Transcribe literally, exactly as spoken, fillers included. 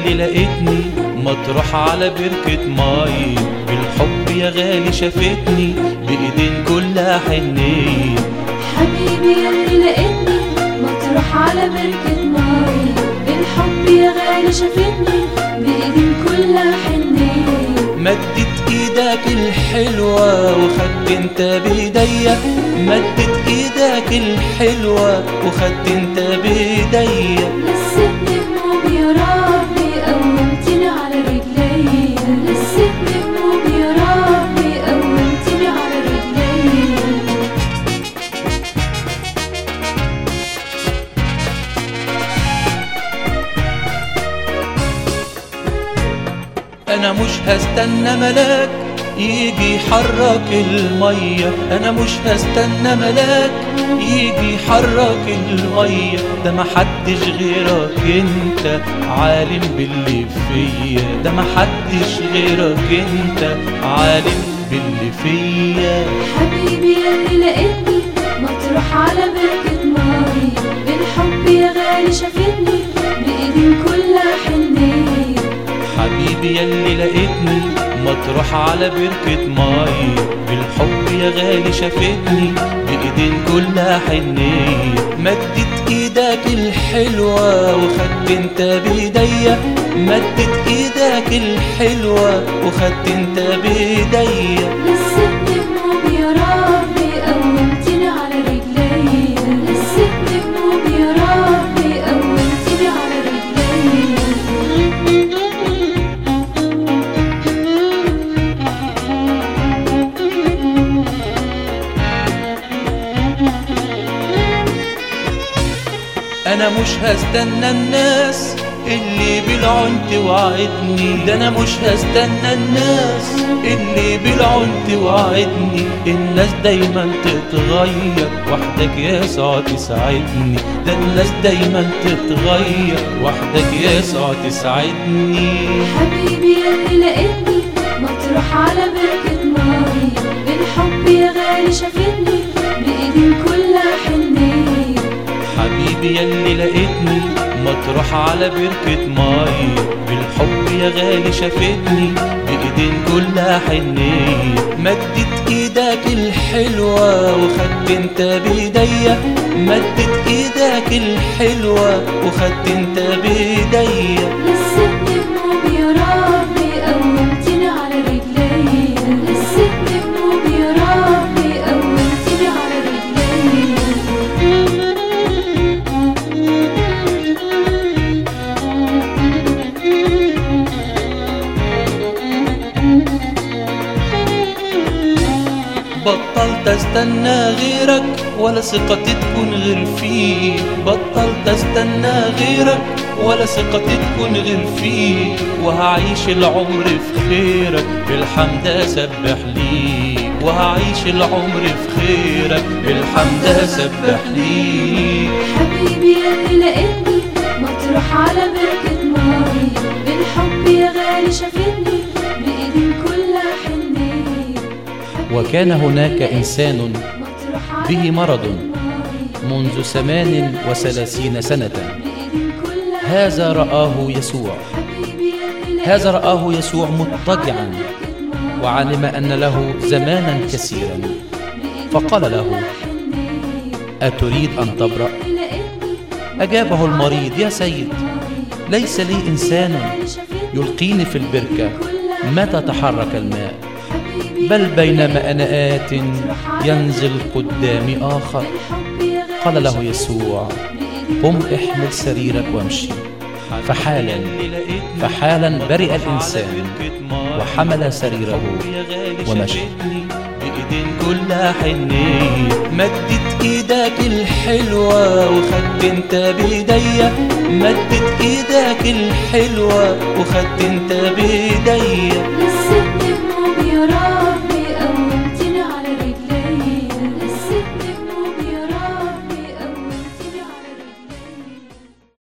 ياللي لقيتني مطروح على بركة مي، بالحب يا غالي شافتني بإيدين كلها حنية. حبيبي ياللي لقيتني مطروح على بركة مي، بالحب يا غالي شافتني بإيدين كلها حنية. مدت ايدك الحلوة وخدت انت بايديا، مدت ايدك الحلوة وخدت انت بايديا. لسيتني بنوب يا ربي قومتني على رجليا، لسيتني بنوب يا ربي قومتني على رجليا. انا مش هستنى ملاك يجي يحرك المية، انا مش هستنى ملاك يجي يحرك المية، ده محدش غيرك انت عالم باللي فيا، ده محدش غيرك انت عالم باللي فيا. حبيبي ياللي لقيتني مطروح على بركة مي، بالحب يا غالي شافتني بإيدين كلها حنية. حبيبي ياللي لقيتني مطروح على بركة مي، بالحب يا غالي شافتني بإيدين كلها حنية. مدت ايدك الحلوة وخدت انت بايديا، مدت ايدك الحلوة وخدت انت بايديا. لسيتني بنوب يا ربي قومتني على رجليا، لسيتني بنوب يا ربي قومتني على رجليا. انا مش هستنى الناس اللي بالعنت وعدني، ده انا مش هستنى الناس اللي بالعنت وعدني. الناس دايما تتغير وحدك يسوع تساعدني، ده الناس دايما تتغير وحدك يسوع تساعدني. حبيبي ياللي لقيتني مطروح على بركة مي، بالحب يا غالي شافتني بإيدين كلها حنية. حبيبي ياللي لقيتني مطروح على بركة مي، بالحب يا غالي شافتني بإيدين كلها حنية. مدت ايدك الحلوة وخدت انت بايديا، مدت ايدك الحلوة وخدت انت بايديا. لسيتني بنوب يا ربي قومتني على رجليا، لسيتني بنوب يا ربي قومتني على رجليا. بطلت استنى غيرك ولا ثقتي تكون غير فيك، بطلت استنى غيرك ولا ثقتي تكون غير فيك. وهعيش العمر في خيرك بالحمد اسبح ليك، وهعيش العمر في خيرك بالحمد اسبح ليك. حبيبي ياللي لقيتني مطروح على بركة مي، بالحب يا غالي شافتني بإيدين كلها حنية. وكان هناك إنسان به مرض منذ ثمان وثلاثين سنة، هذا رآه يسوع، هذا رآه يسوع مضطجعا وعلم أن له زمانا كثيرا، فقال له: أتريد أن تبرأ؟ أجابه المريض: يا سيد، ليس لي إنسان يلقيني في البركة متى تحرك الماء، بل بينما أنا آت ينزل قدامي آخر. قال له يسوع: قم احمل سريرك وامشي. فحالا فحالا برئ الإنسان وحمل سريره ومشي. بإيدين كلها حنية. مدت ايدك الحلوة وخدت انت بايديا، مدت ايدك الحلوة وخدت انت بايديا. لسيتني بنوب يا ربي